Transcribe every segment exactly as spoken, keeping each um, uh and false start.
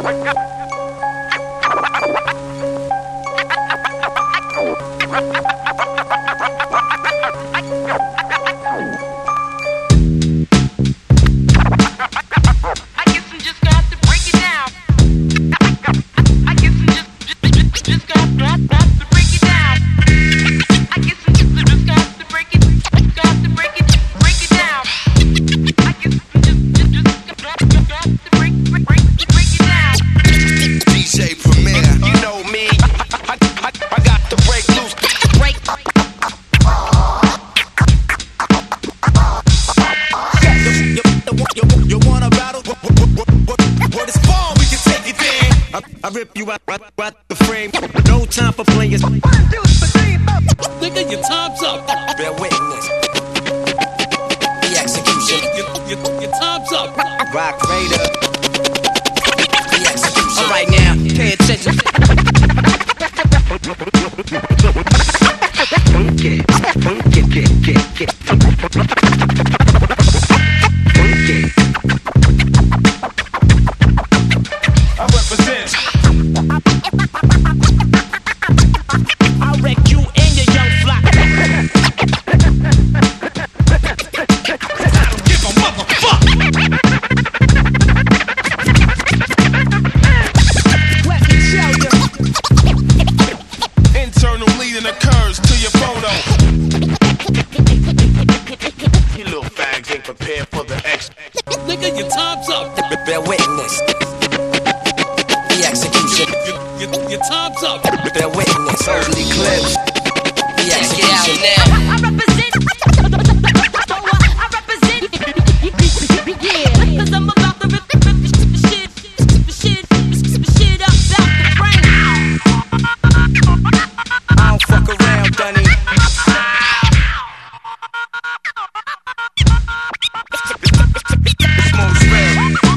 I rip you out, out, out the frame. No time for players. Nigga, your time's up. Bear witness. The execution. Your, your, your time's up. Rock Raider. The execution. All right now, pay attention. Funky, funky, get, get, get. Funky. I represent. I'll wreck you and your young flock. I don't give a motherfucker. Let me tell you. Internal bleeding occurs to your photo. You little fags ain't prepared for the X. Nigga, your time's up. Bear witness. Execution. Your, your, your time's up. Bear witness. Holy clips. The execution. Now. I, I represent. I represent. Yeah. Cause I'm about to rip, rip, rip the shit, the shit, the shit up out the brain. I don't fuck around, Dunny. Smoke's real.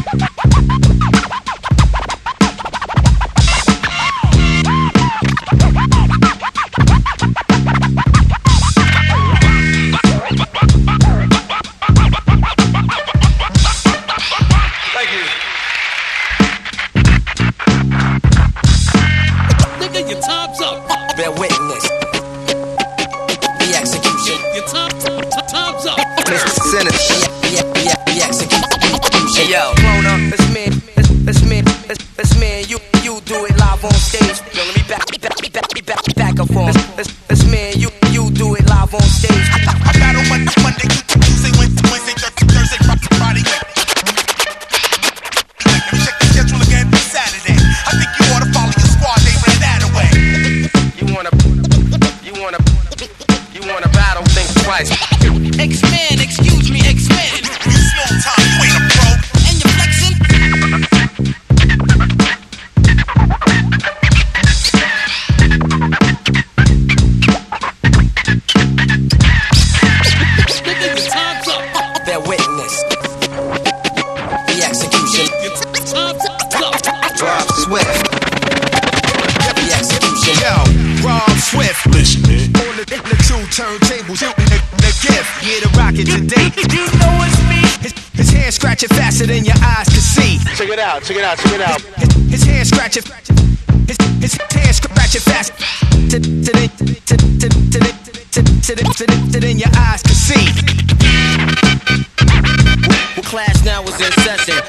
Your time's up. Bear witness. The execution. Your time, time's up. Mister Sinner. Yeah, yeah, the execution. Hey yo, grown up, it's me, it's, it's me, it's, it's me and you, you do it live on stage. Yo, let me back, back, back, back, back up on. It's, it's, it's me and you, you do it live on stage. I, I battle Monday, Monday, Tuesday, Wednesday, Wednesday, Thursday, Friday, Friday. Let me check the schedule again for Saturday. I think you ought to follow your squad. They ran that away. You wanna, you wanna, you wanna battle? Think twice. X-Man, excuse me, X-Man. You small time, you ain't a pro, and you're flexing. Nigga, your time's up. Bear witness. The execution. Your time's up. Rob Swift. The execution. Yo, Rob Swift. Listen, man. On the, the two turntables, the, the gift. Yeah, the rocket today. You know it's me. His, his hand scratching faster than your eyes can see. Check it out, check it out, check it out. His, his hand scratching. His, his hand scratching faster than your eyes can see. Well, class now is in session.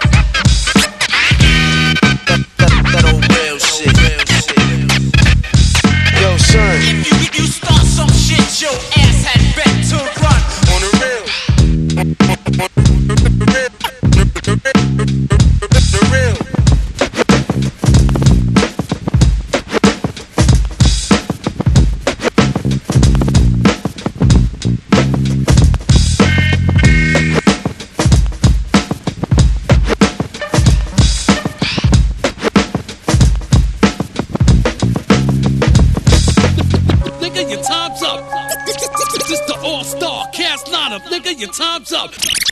That, that, that old real shit. Real shit. Yo, son. If you, if you start some shit, your ass had bet to run. On the real. On the real. The real. Nigga, your time's up. This the all-star cast lineup. Nigga, your time's up.